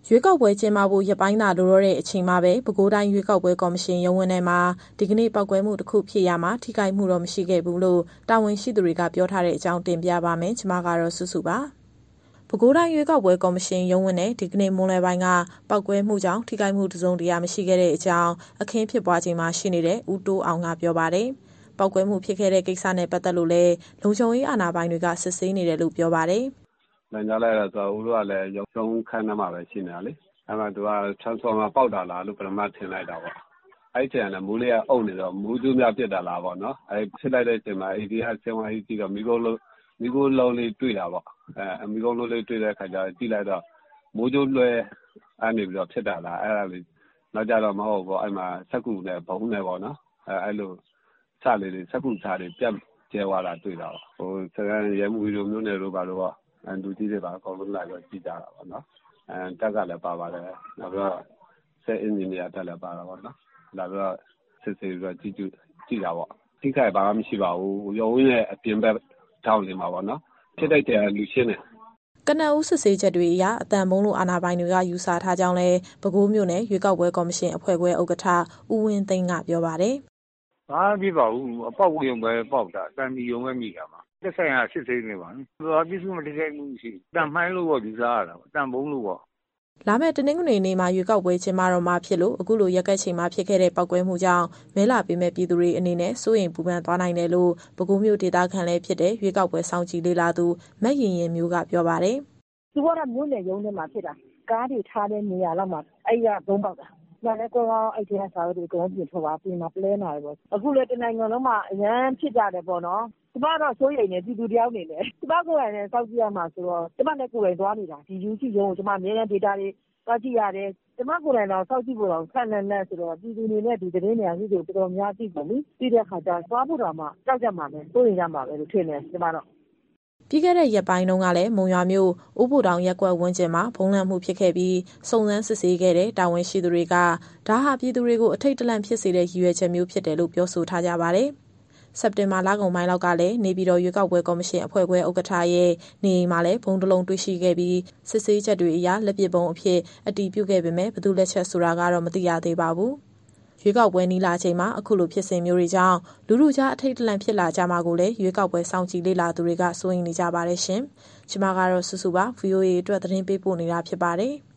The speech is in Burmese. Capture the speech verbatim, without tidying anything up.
ရွေးကောက်ပွဲကျင်းပဖို့ရက်ပိုင်းသာလိုတော့တဲ့အချိန်မှာပဲပဲခူးတိုင်းရွေးကောက်ပွဲကော်မရှင်ရုံးဝန်းထဲမှာဒီကနေ့ပောက်ကွဲမှုတစ်ခုဖြစ်ရမှာထိခိုက်မှုတော့မရှိခဲ့ဘူးလို့တာဝန်ရှိသူတွေကပြောထားတဲ့အကြောင်းတင်ပြပါမယ်။ကျွန်မကတော့စုစုပါ။ပဲခူးတိုင်းရွေးကောက်ပွဲကော်မရှင်ရုံးဝန်းထဲဒီကနေ့မွန်းလွဲပိုင်းကပောက်ကွဲမှုကြောင့်ထိခိုက်မှုတစုံတရာမရှိခဲ့တဲ့အကြောင်းအခင်းဖြစ်ပွားချိန်မှာရှိနေတဲ့ဦးတိုးအောင်ကပြောပါတယ်။ပောက်ကွဲမှုဖြစ်ခဲ့တဲ့ကိစ္စနဲ့ပတ်သက်လို့လည်းလုံခြုံရေးအာဏာပိုင်တွေကစစ်ဆေးနေတယ်လို့ပြောပါတယ်။လမ်းကြားလိုက်တော့ဦးတို့ကလည်းရုံးခန်းထဲမှာပဲရှိနေတာလေ။အဲ့မှာသူက transformer ပေါက်တာလားလို့ပထမထင်လိုက်တာပေါ့။အဲ့ချိန်ကလည်းမိုးလေးကအုပ်နေတော့မိုးကြိုးများပြစ်တာလားပေါ့နော်။အဲ့ဖြစ်လိုက်တဲ့အချိန်မှာအေဒီကဆင်းသွားပြီးတော့မိခိုးလုံးမိခိုးလုံးလေးတွေ့တာပေါ့။အဲမိခိုးလုံးလေးတွေ့တဲ့အခါကျတော့ကြည့်လိုက်တော့မိုးကြိုးလွှဲအဲ့နေပြီးတော့ဖြစ်တာလားအဲ့ဒါလေးနောက်ကြတော့မဟုတ်ဘူးအဲ့မှာစက်ကူနဲ့ဘုံနဲ့ပေါ့နော်။အဲအဲ့လိုစလေးတွေစက်ကူစားတွေပြတ်ကျဲသွားတာတွေ့တာပေါ့။ဟိုစကန်ရဲမှုတို့မျိုးနယ်တို့ဘာလို့ပေါ့အဲလူကြီးတွေပါအကုန်လုံးလာပြီးကြည့်ကြတာပေါ့နော်။အဲတက်ကလည်းပါပါတယ်နောက်ပြီးတော့ဆက်အင်ဂျင်နီယာတက်လည်းပါတာပေါ့နော်လာပြီးတော့စစ်ဆေးပြီးတော့ကြည့်ကြည့်ကြည့်တာပေါ့ထိခိုက်ဘာမှမရှိပါဘူးရုံးရဲ့အပြင်ဘက်ထောင်နေမှာပေါ့နော်ဖြစ်တဲ့တဲ့လူရှင်းတယ်ကနဦးစစ်ဆေးချက်တွေအရအတန်ဘုံလိုအာဏာပိုင်တွေကယူဆထားကြောင်းလဲပဲခူးမြို့နယ်ရွေးကောက်ပွဲကော်မရှင်အဖွဲ့ခွဲဥက္ကဋ္ဌဦးဝင်းသိန်းကပြောပါတယ်။ဘာမှမဖြစ်ပါဘူးအပေါက်ဝရုံပဲပေါက်တာအတန်ဒီရုံပဲမိတာပါသက်ဆိုင်ရာစစ်ဆေးနေပါဘူး။ဘာပြစ်စုမတိကျမှုရှိတန်မှိုင်းလို့ပေါ့ယူဆရတာပေါ့တန်ဘုံလို့ပေါ့လာမယ့်တနင်္ဂနွေနေ့မှာရွေးကောက်ပွဲကျင်းပတော့မှာဖြစ်လို့အခုလိုရက်ကွက်ချိန်မှာဖြစ်ခဲ့တဲ့ပောက်ကွဲမှုကြောင့်မဲလာပေးမဲ့ပြည်သူတွေအနေနဲ့စိုးရိမ်ပူပန်သွားနိုင်တယ်လို့ပဲခူးမြို့ဒေသခံလည်းဖြစ်တဲ့ရွေးကောက်ပွဲစောင့်ကြည့်လေ့လာသူမတ်ရင်ရင်မျိုးကပြောပါတယ်။သူကတော့မြို့နယ်ရုံးထဲမှာဖြစ်တာကားတွေထားတဲ့နေရာလောက်မှာအဲ့ရဘုံပေါက်တာ။ဒါလည်းကောကောအဲ့ဒီကစားတွေအကုန်ပြင်ထွက်ပါပြင်မှာပလဲနာတယ်ပေါ့။အခုလည်းတနိုင်ငံလုံးမှာအရန်ဖြစ်ကြတယ်ပေါ့နော်။ကျမတော့စိုးရိမ်နေပြည်သူတယောက်နေတယ်။ကျမကိုယ်တိုင်လည်းစောင့်ကြည့်ရမှာဆိုတော့ကျမလည်းကိုယ်တိုင်သွားနေတာဒီယူစီရုံးကိုကျမအများနဲ့ဒေတာတွေသွားကြည့်ရတယ်ကျမကိုယ်တိုင်တော့စောင့်ကြည့်ဖို့တော့ခက်နေနေဆိုတော့ပြည်သူတွေနဲ့ဒီသတင်းတွေအကြီးတွေတော်တော်များကြည့်ပါလိပြီးတဲ့အခါကျသွားဖို့တော့မှကြောက်ကြမှာပဲစိုးရိမ်ကြမှာပဲလို့ထင်တယ်ကျမတော့ပြီးခဲ့တဲ့ရက်ပိုင်းတုန်းကလည်းမုံရွာမြို့ဥပိုတောင်ရက်ကွက်ဝန်းကျင်မှာဖုံးလန့်မှုဖြစ်ခဲ့ပြီးစုံစမ်းစစ်ဆေးခဲ့တဲ့တာဝန်ရှိသူတွေကဒါဟာပြည်သူတွေကိုအထိတ်တလန့်ဖြစ်စေတဲ့ရည်ရွယ်ချက်မျိုးဖြစ်တယ်လို့ပြောဆိုထားကြပါတယ်။စက်တင်ဘာလကုန်ပိုင်းလောက်ကလည်းနေပြည်တော်ရွေးကောက်ပွဲကော်မရှင်အဖွဲ့ခွဲဥက္ကဋ္ဌရဲ့နေအိမ်မှာလည်းဘုံတလုံးတွေ့ရှိခဲ့ပြီးစစ်ဆေးချက်တွေအရလက်ပစ်ဘုံအဖြစ်အတည်ပြုခဲ့ပေမဲ့ဘယ်သူလက်ချက်ဆိုတာကတော့မသိရသေးပါဘူး။ရွေးကောက်ပွဲနီးလာချိန်မှာအခုလိုဖြစ်စဉ်မျိုးတွေကြောင့်လူလူကြားအထိတ်တလန့်ဖြစ်လာကြမှာကိုလည်းရွေးကောက်ပွဲစောင့်ကြည့်လေ့လာသူတွေကစိုးရိမ်နေကြပါတယ်ရှင်။ကျွန်မကတော့စုစုပါ ဗွီအိုအေအတွက်သတင်းပေးပို့နေတာဖြစ်ပါတယ်။